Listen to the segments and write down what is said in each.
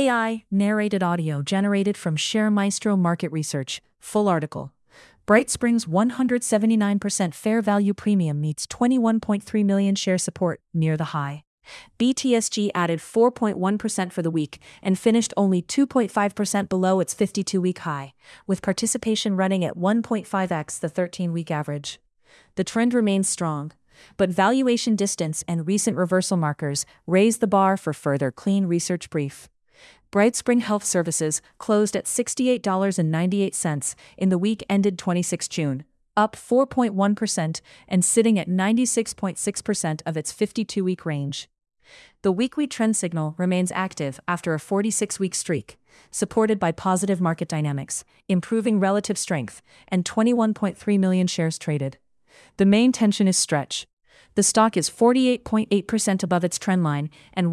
AI narrated audio generated from ShareMaestro Market Research. Full article. BrightSpring's 179% fair value premium meets 21.3 million share support near the high. BTSG added 4.1% for the week and finished only 2.5% below its 52-week high, with participation running at 1.5x the 13-week average. The trend remains strong, but valuation distance and recent reversal markers raise the bar for further clean research brief. BrightSpring Health Services closed at $68.98 in the week ended 26 June, up 4.1% and sitting at 96.6% of its 52-week range. The weekly trend signal remains active after a 46-week streak, supported by positive market dynamics, improving relative strength, and 21.3 million shares traded. The main tension is stretch. The stock is 48.8% above its trend line and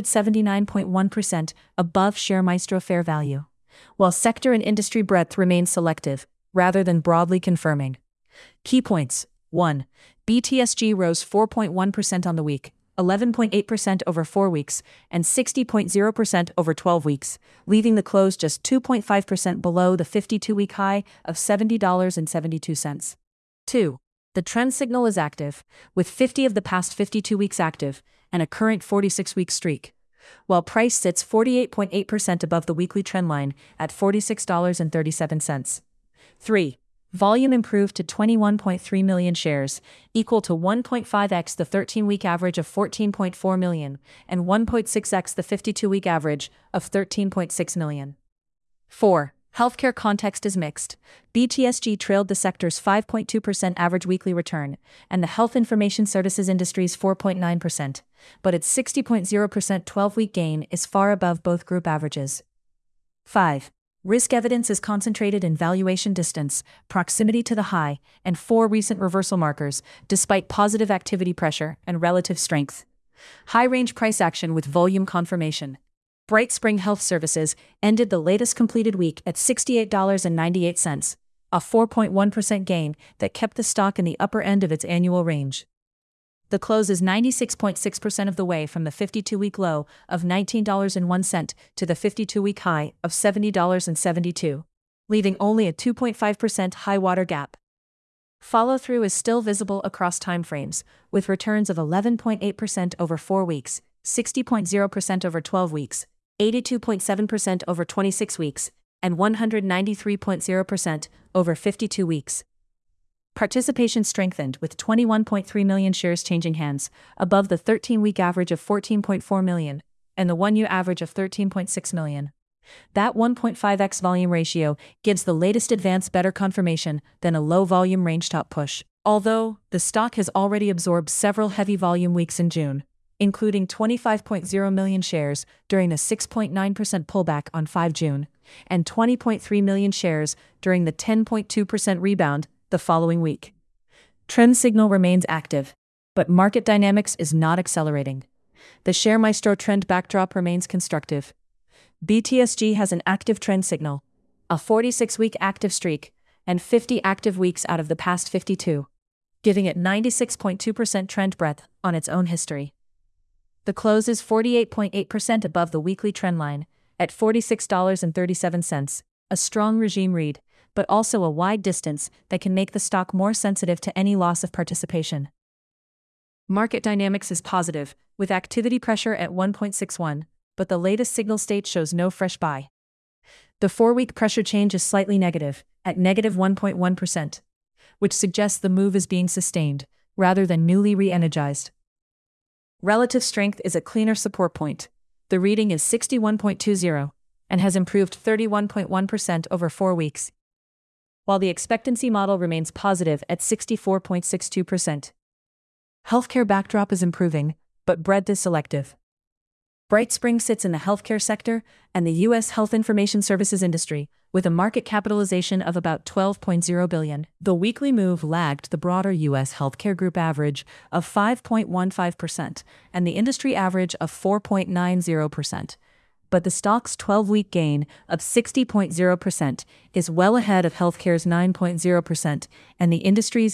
179.1% above ShareMaestro fair value, while sector and industry breadth remains selective, rather than broadly confirming. Key points. 1. BTSG rose 4.1% on the week, 11.8% over 4 weeks, and 60.0% over 12 weeks, leaving the close just 2.5% below the 52-week high of $70.72. 2. The trend signal is active, with 50 of the past 52 weeks active, and a current 46-week streak, while price sits 48.8% above the weekly trend line at $46.37. 3. Volume improved to 21.3 million shares, equal to 1.5x the 13-week average of 14.4 million, and 1.6x the 52-week average of 13.6 million. 4. Healthcare context is mixed. BTSG trailed the sector's 5.2% average weekly return, and the health information services industry's 4.9%, but its 60.0% 12-week gain is far above both group averages. 5. Risk evidence is concentrated in valuation distance, proximity to the high, and 4 recent reversal markers, despite positive activity pressure and relative strength. High-range price action with volume confirmation. BrightSpring Health Services ended the latest completed week at $68.98, a 4.1% gain that kept the stock in the upper end of its annual range. The close is 96.6% of the way from the 52-week low of $19.01 to the 52-week high of $70.72, leaving only a 2.5% high-water gap. Follow-through is still visible across timeframes, with returns of 11.8% over 4 weeks, 60.0% over 12 weeks, 82.7% over 26 weeks, and 193.0% over 52 weeks. Participation strengthened with 21.3 million shares changing hands, above the 13-week average of 14.4 million, and the 1-year average of 13.6 million. That 1.5x volume ratio gives the latest advance better confirmation than a low-volume range top push, although the stock has already absorbed several heavy volume weeks in June, including 25.0 million shares during the 6.9% pullback on 5 June, and 20.3 million shares during the 10.2% rebound the following week. Trend signal remains active, but market dynamics is not accelerating. The ShareMaestro trend backdrop remains constructive. BTSG has an active trend signal, a 46-week active streak, and 50 active weeks out of the past 52, giving it 96.2% trend breadth on its own history. The close is 48.8% above the weekly trend line, at $46.37, a strong regime read, but also a wide distance that can make the stock more sensitive to any loss of participation. Market dynamics is positive, with activity pressure at 1.61, but the latest signal state shows no fresh buy. The 4-week pressure change is slightly negative, at negative 1.1%, which suggests the move is being sustained, rather than newly re-energized. Relative strength is a cleaner support point. The reading is 61.20, and has improved 31.1% over 4 weeks, while the expectancy model remains positive at 64.62%. Healthcare backdrop is improving, but breadth is selective. BrightSpring sits in the healthcare sector and the U.S. health information services industry, with a market capitalization of about $12.0 billion. The weekly move lagged the broader U.S. healthcare group average of 5.15% and the industry average of 4.90%. But the stock's 12-week gain of 60.0% is well ahead of healthcare's 9.0% and the industry's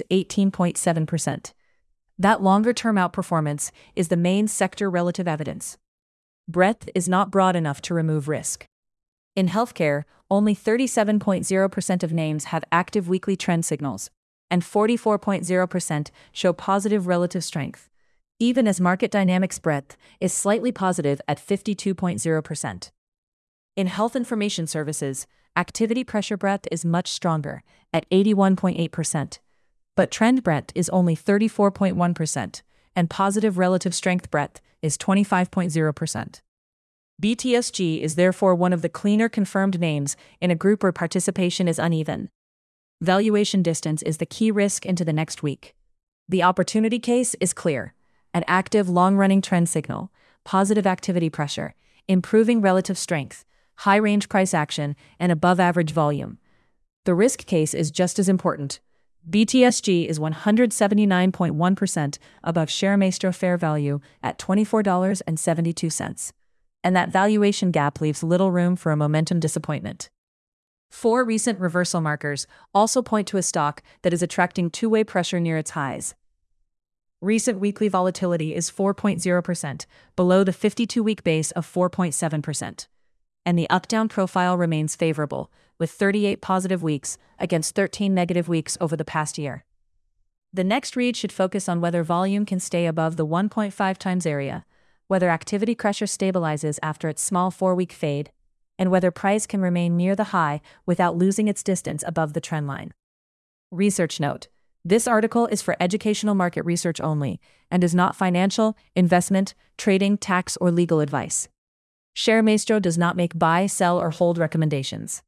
18.7%. That longer-term outperformance is the main sector relative evidence. breadth is not broad enough to remove risk. In healthcare, only 37.0% of names have active weekly trend signals, and 44.0% show positive relative strength, even as market dynamics breadth is slightly positive at 52.0%. In health information services, activity pressure breadth is much stronger, at 81.8%, but trend breadth is only 34.1%, and positive relative strength breadth is 25.0%. BTSG is therefore one of the cleaner confirmed names in a group where participation is uneven. Valuation distance is the key risk into the next week. The opportunity case is clear: an active long-running trend signal, positive activity pressure, improving relative strength, high-range price action, and above-average volume. The risk case is just as important. BTSG is 179.1% above ShareMaestro fair value at $24.72. And that valuation gap leaves little room for a momentum disappointment. 4 recent reversal markers also point to a stock that is attracting two-way pressure near its highs. Recent weekly volatility is 4.0%, below the 52-week base of 4.7%. And the up-down profile remains favorable, with 38 positive weeks against 13 negative weeks over the past year. The next read should focus on whether volume can stay above the 1.5 times area, whether activity pressure stabilizes after its small 4-week fade, and whether price can remain near the high without losing its distance above the trend line. Research note: this article is for educational market research only and is not financial, investment, trading, tax, or legal advice. ShareMaestro does not make buy, sell, or hold recommendations.